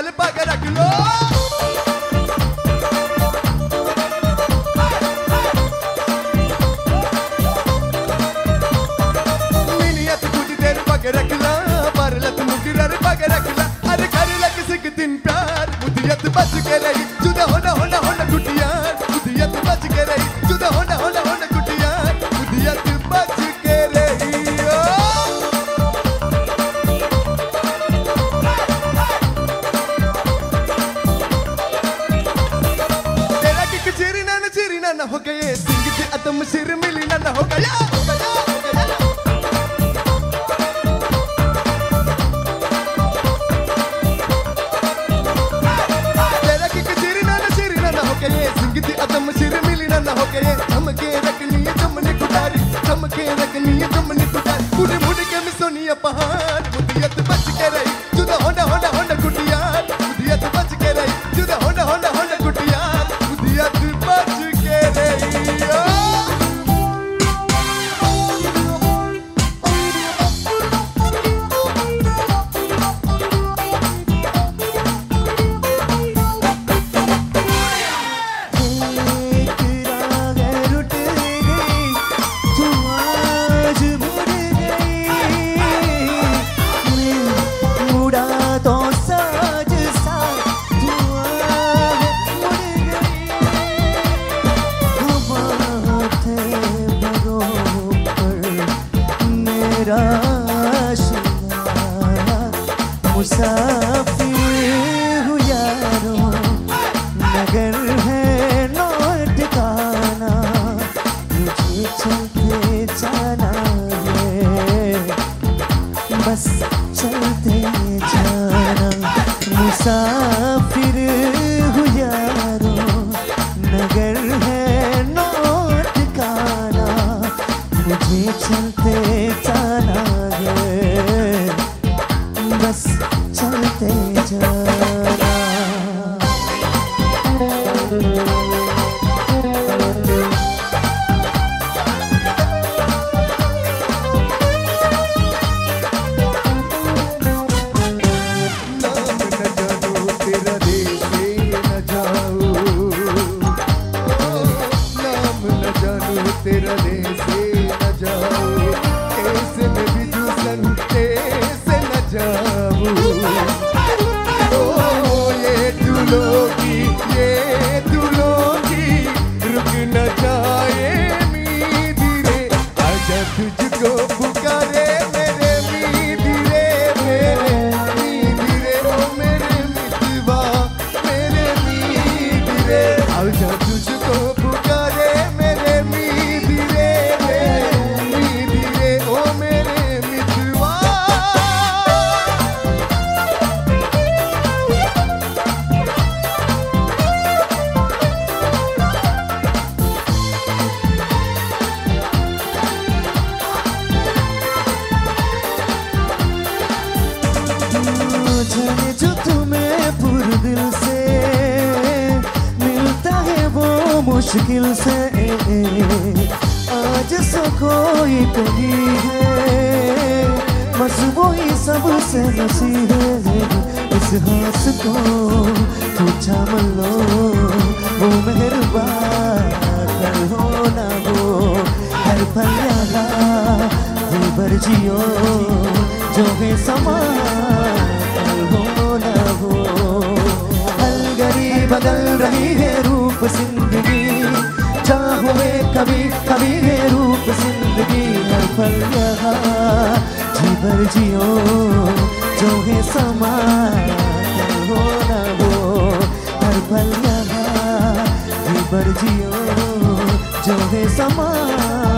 नाल पग रख लो। मीनियत कुछ देर पग रख ला, पर लत मुकरर पग रख ला। अरे कर लग सिक दिन प्यार, बुधियत बच के रही, जुदा होना होना होना कुटिया। बुधियत बच के रही, जुदा होना होना होना कुटिया। बुधियत बच के रही। तेरा किक चिरी ना हो गए, सिंह से अदम सिर मिली ना हो गया, हो गया, हो गया। तेरा किक चिरी ना हो गए, सिंह से अदम सिर मिली ना हो गए। चमके रखनी है चमने कुटारी, चमके रखनी है चमने कुटारी। मुड़ मुड़ के मिसोनिया पहाड़, बुधियत बच के रही, जुदा होना होना होना कुटिया। बुधियत बच के रही, जुदा होना होना होना कुटिया। बुधियत बच के रही। मुसाफिर हूँ यारो, नगर है लौट गाना, मुझे चलते जाना है, बस चलते जाना। मुसाफिर हूँ यारो, नगर है लौट गाना, मुझे चलते जाना है, बस चलते जाना। तेरा देश न जाऊं, कैसे मैं भी दूसरन कैसे न जाऊं। ओ ये दुलोगी रुक न जाए मीठी रे, आजा तुझको पुकारे मेरे मीठी रे, मेरे मीठी रे, ओ मेरे मितवा मेरे मीठी रे। आजा तुझको पुकारे मेरे मीठी रे, मेरे मीठी रे, ओ मेरे मितवा। जाने जो तुम्हें पूरे दिल से मिलता है वो मुश्किल से, आज सो कोई कहीं है, बस वो ही सबसे नसीब है। इस हाथ को तू थाम लो, वो मेहरबान कर हो ना हो, हर पल यहाँ भर जियो, जो है समा हो ना हो। हर घड़ी बदल रही है रूप जिंदगी, चाहो में कभी कभी है रूप जिंदगी। हर पल यहाँ जी भर जियो, जो है समा हो ना हो। हर पल यहाँ जी भर जियो, जो है समा